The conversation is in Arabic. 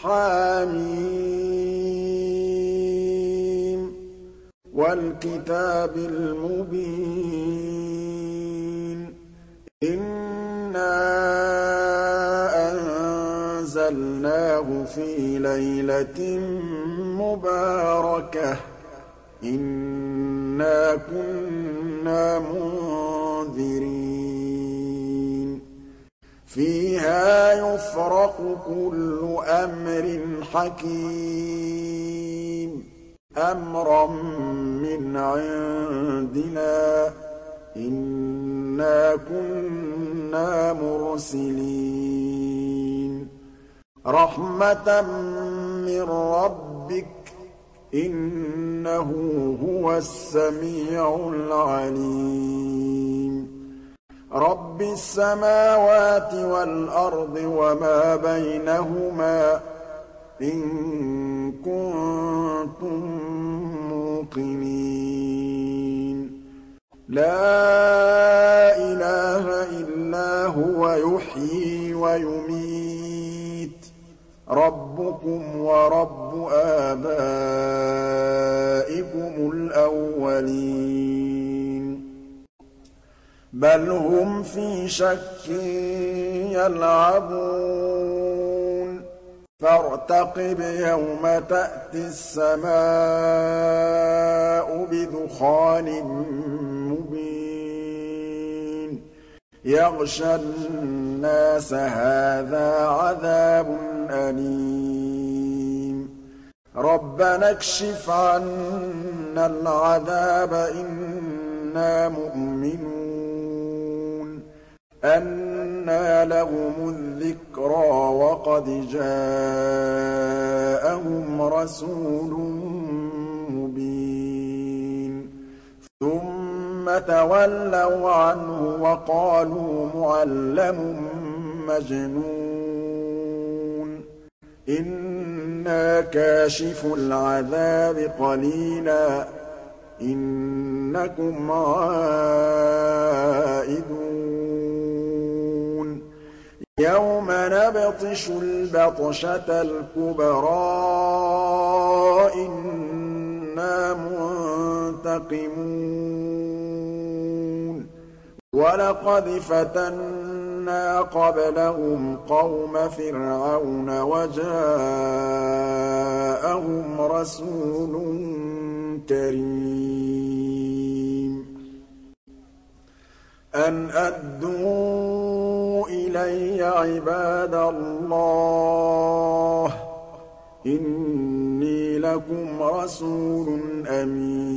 حم والكتاب المبين إنا أنزلناه في ليلة مباركة إنا كنا منذرين فيها يفرق كل أمر حكيم أمرا من عندنا إنا كنا مرسلين رحمة من ربك إنه هو السميع العليم رب السماوات والأرض وما بينهما إن كنتم موقنين لا إله إلا هو يحيي ويميت ربكم ورب آبائكم الأولين بل هم في شك يلعبون فارتقب يوم تأتي السماء بدخان مبين يغشى الناس هذا عذاب أليم ربنا اكشف عنا العذاب إنا مؤمنون أنى لهم الذكرى وقد جاءهم رسول مبين ثم تولوا عنه وقالوا معلم مجنون إنا كاشف العذاب قليلا إنكم عائدون يوم نبطش البطشة الكبرى إنا منتقمون ولقد فتنا قبلهم قوم فرعون وجاءهم رسول كريم أن أدوا إلي عباد الله إني لكم رسول أمين